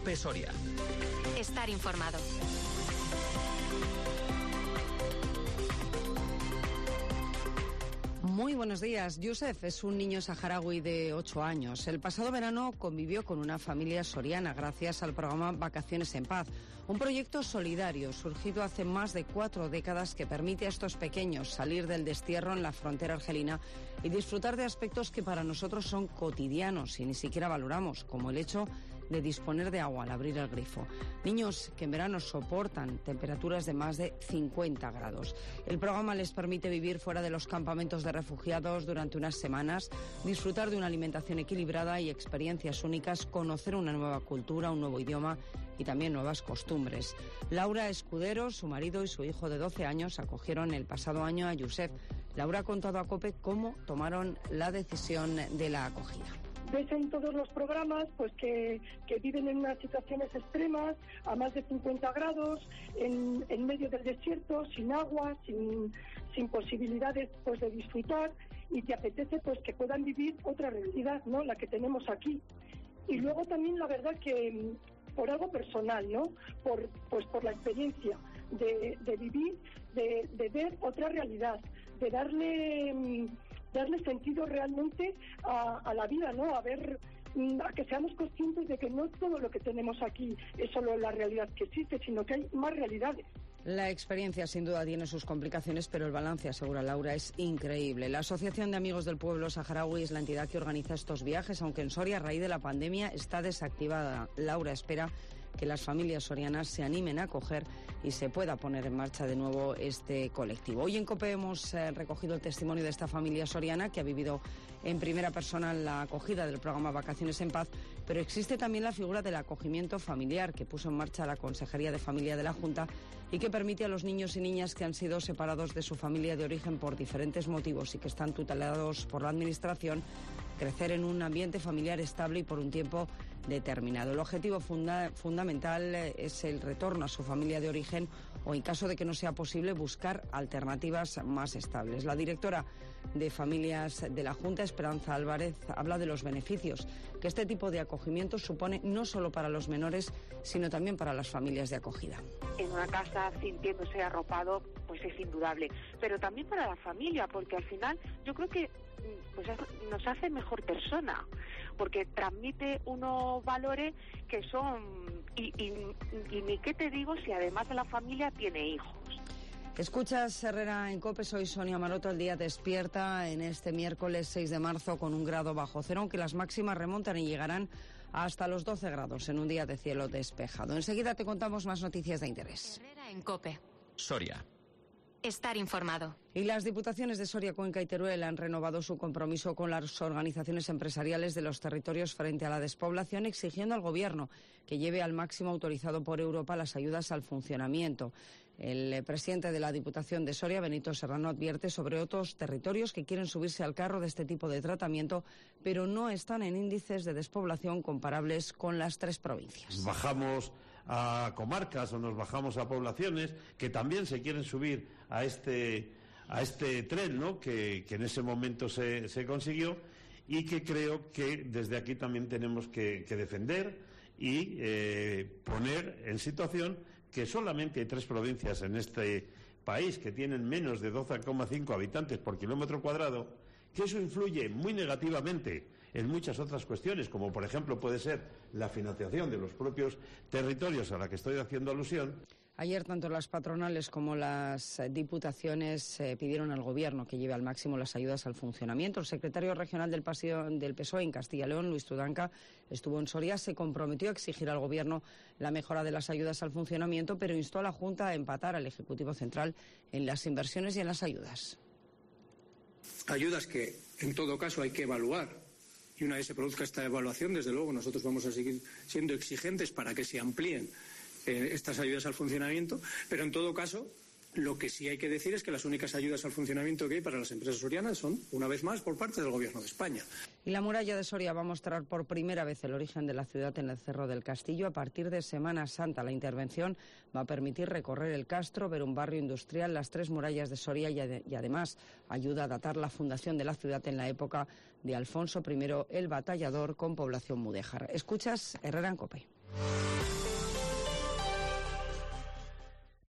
COPE Soria. Estar informado. Muy buenos días. Yusef es un niño saharaui de 8 años. El pasado verano convivió con una familia soriana gracias al programa Vacaciones en Paz, un proyecto solidario surgido hace más de 4 décadas que permite a estos pequeños salir del destierro en la frontera argelina y disfrutar de aspectos que para nosotros son cotidianos y ni siquiera valoramos, como el hecho de disponer de agua al abrir el grifo. Niños que en verano soportan temperaturas de más de 50 grados. El programa les permite vivir fuera de los campamentos de refugiados durante unas semanas, disfrutar de una alimentación equilibrada y experiencias únicas, conocer una nueva cultura, un nuevo idioma y también nuevas costumbres. Laura Escudero, su marido y su hijo de 12 años acogieron el pasado año a Yusef. Laura ha contado a COPE cómo tomaron la decisión de la acogida. Ves en todos los programas pues que viven en unas situaciones extremas, a más de 50 grados, en medio del desierto, sin agua, sin posibilidades pues de disfrutar, y te apetece pues que puedan vivir otra realidad, ¿no? La que tenemos aquí. Y luego también la verdad que por algo personal, ¿no? Por la experiencia de vivir, de ver otra realidad, de darle sentido realmente a la vida, ¿no? A que seamos conscientes de que no todo lo que tenemos aquí es solo la realidad que existe, sino que hay más realidades. La experiencia sin duda tiene sus complicaciones, pero el balance, asegura Laura, es increíble. La Asociación de Amigos del Pueblo Saharaui es la entidad que organiza estos viajes, aunque en Soria, a raíz de la pandemia, está desactivada. Laura espera que las familias sorianas se animen a acoger y se pueda poner en marcha de nuevo este colectivo. Hoy en COPE hemos recogido el testimonio de esta familia soriana que ha vivido en primera persona la acogida del programa Vacaciones en Paz, pero existe también la figura del acogimiento familiar que puso en marcha la Consejería de Familia de la Junta y que permite a los niños y niñas que han sido separados de su familia de origen por diferentes motivos y que están tutelados por la Administración crecer en un ambiente familiar estable y por un tiempo determinado. El objetivo fundamental es el retorno a su familia de origen o, en caso de que no sea posible, buscar alternativas más estables. La directora de Familias de la Junta, Esperanza Álvarez, habla de los beneficios que este tipo de acogimiento supone no solo para los menores, sino también para las familias de acogida. En una casa sintiéndose arropado, pues es indudable, pero también para la familia, porque al final yo creo que pues nos hace mejor persona, porque transmite unos valores que son y ni qué te digo si además de la familia tiene hijos. Escuchas Herrera en COPE, soy Sonia Maroto. El día despierta en este miércoles 6 de marzo con 1 grado bajo cero, aunque las máximas remontan y llegarán hasta los 12 grados en un día de cielo despejado. Enseguida te contamos más noticias de interés. Herrera en COPE. Soria. Estar informado. Y las diputaciones de Soria, Cuenca y Teruel han renovado su compromiso con las organizaciones empresariales de los territorios frente a la despoblación, exigiendo al Gobierno que lleve al máximo autorizado por Europa las ayudas al funcionamiento. El presidente de la Diputación de Soria, Benito Serrano, advierte sobre otros territorios que quieren subirse al carro de este tipo de tratamiento, pero no están en índices de despoblación comparables con las 3 provincias. Bajamos a comarcas o nos bajamos a poblaciones que también se quieren subir a este tren, ¿no? que en ese momento se consiguió, y que creo que desde aquí también tenemos que defender y poner en situación que solamente hay 3 provincias en este país que tienen menos de 12,5 habitantes por kilómetro cuadrado, que eso influye muy negativamente en muchas otras cuestiones, como por ejemplo puede ser la financiación de los propios territorios a la que estoy haciendo alusión. Ayer tanto las patronales como las diputaciones pidieron al Gobierno que lleve al máximo las ayudas al funcionamiento. El secretario regional del PSOE en Castilla y León, Luis Tudanca, estuvo en Soria, se comprometió a exigir al Gobierno la mejora de las ayudas al funcionamiento, pero instó a la Junta a empatar al Ejecutivo Central en las inversiones y en las ayudas. Ayudas que, en todo caso, hay que evaluar. Y una vez se produzca esta evaluación, desde luego, nosotros vamos a seguir siendo exigentes para que se amplíen estas ayudas al funcionamiento, pero en todo caso, lo que sí hay que decir es que las únicas ayudas al funcionamiento que hay para las empresas sorianas son, una vez más, por parte del Gobierno de España. Y la muralla de Soria va a mostrar por primera vez el origen de la ciudad en el Cerro del Castillo. A partir de Semana Santa, la intervención va a permitir recorrer el Castro, ver un barrio industrial, las 3 murallas de Soria y además ayuda a datar la fundación de la ciudad en la época de Alfonso I el Batallador, con población mudéjar. Escuchas Herrera en COPE.